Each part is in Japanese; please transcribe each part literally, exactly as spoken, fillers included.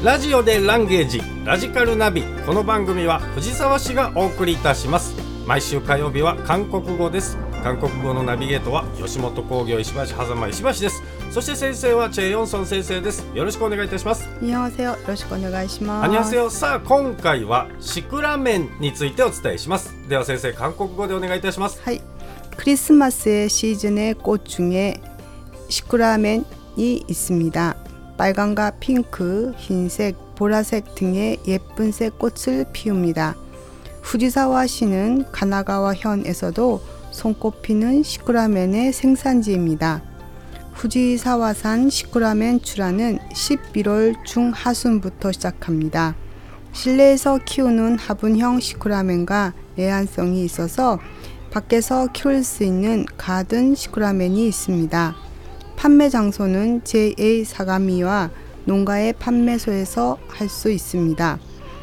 ラジオでランゲージラジカルナビ。この番組は藤沢市がお送りいたします。毎週火曜日は韓国語です。韓国語のナビゲートは吉本興業石橋狭間石橋です。そして先生はチェ・ヨンソン先生です。よろしくお願いいたします。 こんにちは、よろしくお願いします。 こんにちは。さあ今回はシクラメンについてお伝えします。では先生、韓国語でお願いいたします。 はい。크리스마스의 시즌의 꽃 중에 시크라멘이 있습니다. 빨강과 핑크, 흰색, 보라색 등의 예쁜 새 꽃을 피웁니다. 후지사와시는 가나가와 현에서도 손꼽히는 시크라멘의 생산지입니다. 후지사와산 시크라멘 출하는 십일월 중하순부터 시작합니다. 실내에서 키우는 화분형 시크라멘과 내한성이 있어서 밖에서 키울 수 있는 가든 시크라멘이 있습니다. 판매 장소는 제이 사가미와 농가의 판매소에서 할 수 있습니다.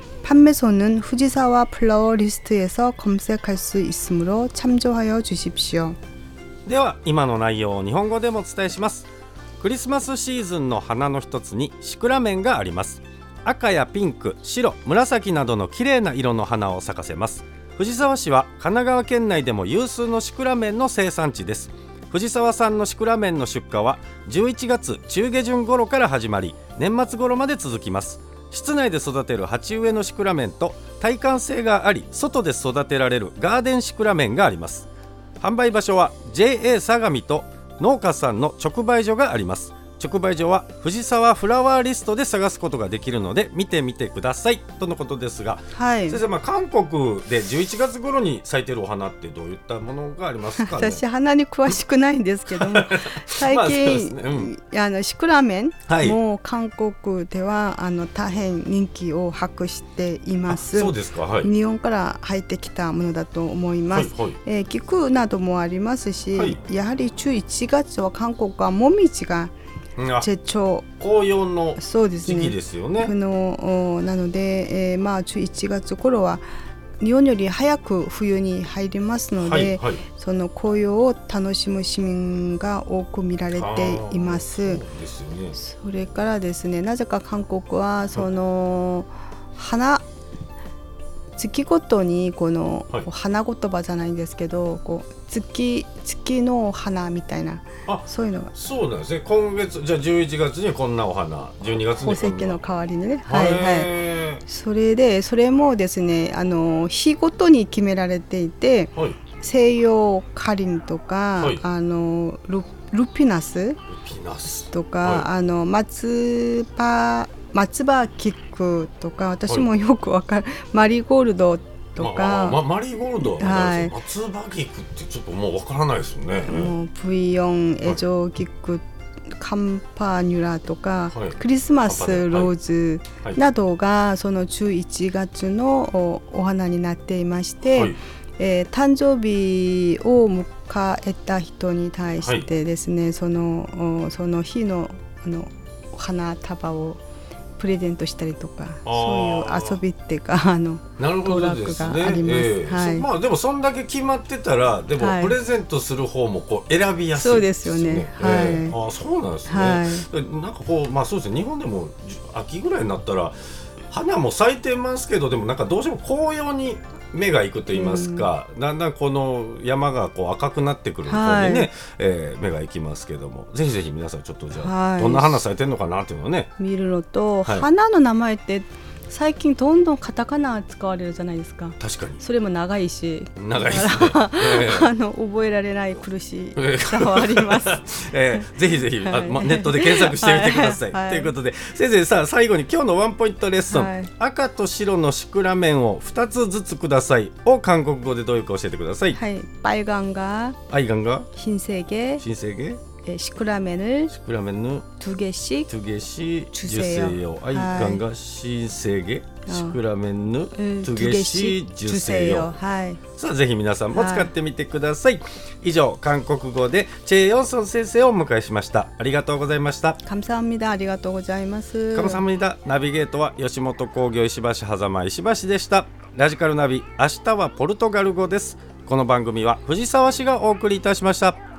판매소는 후지사와 플라워 리스트에서 검색할 수 있으므로 참조하여 주십시오. では今の内容を日本語でもお伝えします。クリスマスシーズンの花の一つにシクラメンがあります。赤やピンク、白、紫などの綺麗な色の花を咲かせます。藤沢市は神奈川県内でも有数のシクラメンの生産地です。藤沢産のシクラメンの出荷はじゅういちがつ中下旬頃から始まり、年末頃まで続きます。室内で育てる鉢植えのシクラメンと耐寒性があり外で育てられるガーデンシクラメンがあります。販売場所は ジェイエー 相模と農家さんの直売所があります。直売所は藤沢フラワーリストで探すことができるので見てみてくださいとのことですが、はい、先生、まあ、韓国でじゅういちがつ頃に咲いてるお花ってどういったものがありますかね。 私花に詳しくないんですけども最近、まあね、うん、あのシクラメンも韓国ではあの大変人気を博しています。 そうですか、はい、 日本から入ってきたものだと思います。はいはい、えー、菊などもありますし、はい、やはりじゅういちがつは韓国はもみじが紅葉の時期ですよね。 のなので、えーまあ、じゅういちがつ頃は日本より早く冬に入りますので、はいはい、その紅葉を楽しむ市民が多く見られています。 そうですよね。それからですね、なぜか韓国はその、はい、花月ごとにこの、はい、花言葉じゃないんですけど、こう 月, 月の花みたいな、あ、そういうのがそうなんですね。今月じゃあじゅういちがつにこんなお花、じゅうにがつにこんな宝石の代わりにね、はいはい、それでそれもですね、あの日ごとに決められていて、はい、西洋カリンとか、はい、あの ル, ルピナス、ルピナスとか、はい、あの松葉松葉菊とか、私もよくわかる、はい、マリーゴールドとか、 ままマリーゴールドは、はい、松葉菊ってちょっともうわからないですよね。もうブイよん エジョギク、カンパニュラとか、はい、クリスマスローズなどがそのじゅういちがつの お, お花になっていまして、はい、えー、誕生日を迎えた人に対してですね、はい、そのその日のあのお花束をプレゼントしたりとか、そういう遊びっていうか、あのトラックがあります。えーはい、 まあでもそんだけ決まってたら、でもプレゼントする方もこう選びやすいですよね。そうですよね。はい、えー、あ、そうなんですね。はい、なんかこう、まあそうですね。日本でも秋ぐらいになったら花も咲いてますけど、でもなんかどうしても紅葉に目がいくと言いますか、うん、だんだんこの山がこう赤くなってくる方にね、はい、えー、目がいきますけども、ぜひぜひ皆さんちょっとじゃあ、はい、どんな花咲いてるのかなっていうのをね見るのと、はい、花の名前って最近どんどんカタカナ使われるじゃないですか。 確かにそれも長いし、 長いですね、 えー、あの覚えられない苦しさはあります、 えー、ぜひぜひ、はい、ま、ネットで検索してみてください、はい、ということで先生、さあ最後に今日のワンポイントレッスン、はい、赤と白のシクラメンをふたつずつくださいを韓国語でどういうか教えてください。 はい、빨강과 빨강과 흰색의 흰색의 시크라멘을 시크라멘을 두 개씩 두 개씩 주세요. 주세요. 아이간과 흰색의 시크라멘을 두 개씩 주세요. はい、 さあぜひ皆さんも使ってみてください。以上、韓国語でチェ・ヨンソン先生をお迎えしました。ありがとうございました。 감사합니다。ありがとうございます。 감사합니다。ナビゲートは吉本興業石橋狭間石橋でした。ラジカルナビ、明日はポルトガル語です。この番組は藤沢市がお送りいたしました。